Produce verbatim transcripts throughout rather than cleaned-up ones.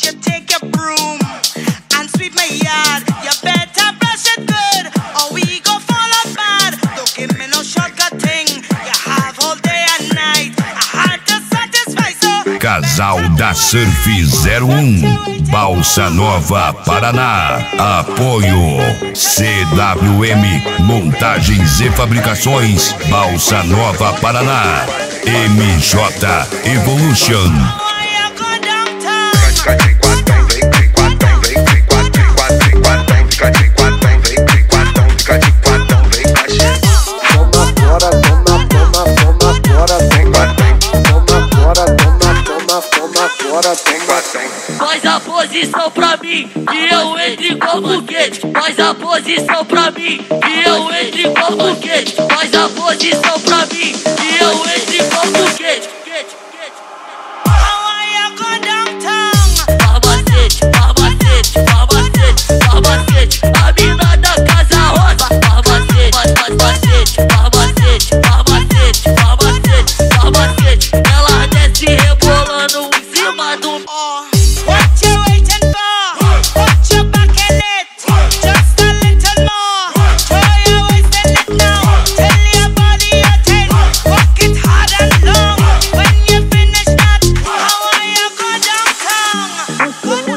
you take your broom and sweep my yard. You better brush it good, or we go fall apart. Don't give me no shortcut thing. You have all day and night. I had to satisfy, so Casal da Surf zero um, Balsa Nova, Paraná. Apoio C W M Montagens e Fabricações, Balsa Nova, Paraná. M J Evolution. Faz a posição pra mim, que eu entre como quente. Faz a posição pra mim, que eu entre como quente. Faz a posição pra mim, que eu entre como quente. Farmacete, farmacete, farmacete, farmacete. A mina da casa rosa. Farmacete, farmacete, farmacete, farmacete, farmacete, farmacete. Ela desce rebolando em cima do... What you waiting for? Put your back in it. Just a little more. Throw your waist in it now. Tell your body you're ten. Walk it hard and long. When you finish that, how are you go downtown?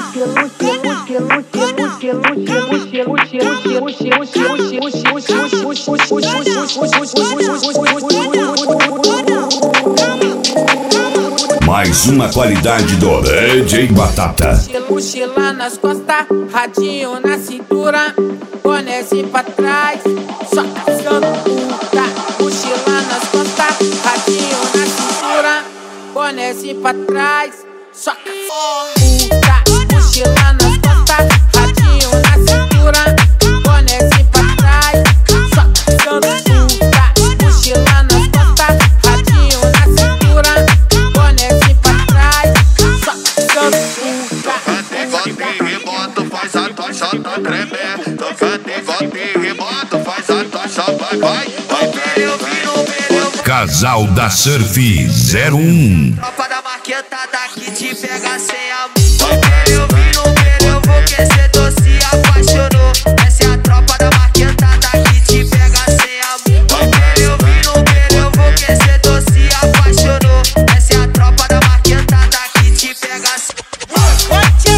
Mais uma qualidade do D J Batata. Mochila nas costas, radinho na cintura, bonézinho pra trás, só causando puta. Mochila nas costas, radinho na cintura, bonézinho pra trás, só causando puta. Mochila nas costas, radinho na cintura, bonézinho pra trás, só causando puta. Mochila nas costas, radinho na cintura, bonézinho pra trás, só causando puta. Faz a tocha tá tremer. Tocando em volta e rebota, faz a tocha, vai, vai. Casal da Surf zero um. Tropa da marquetada que te pega sem amor. Eu vi no meio, eu vou aquecedor se apaixonou. Essa é a tropa da marquetada que te pega sem amor. Eu vi no meio, eu vou aquecedor se apaixonou. Essa é a tropa da marquetada que te pega sem amor.